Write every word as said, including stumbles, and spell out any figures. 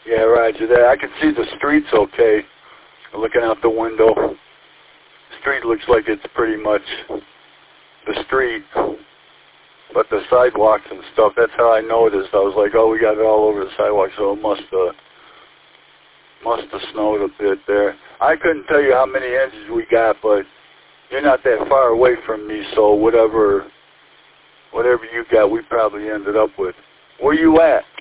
Yeah, roger that. I can see the streets okay. Looking out the window. The street looks like it's pretty much the street. But the sidewalks and stuff, that's how I noticed. I was like, oh, we got it all over the sidewalk, so it must have, must have snowed a bit there. I couldn't tell you how many inches we got, but you're not that far away from me, so whatever, whatever you got, we probably ended up with. Where you at?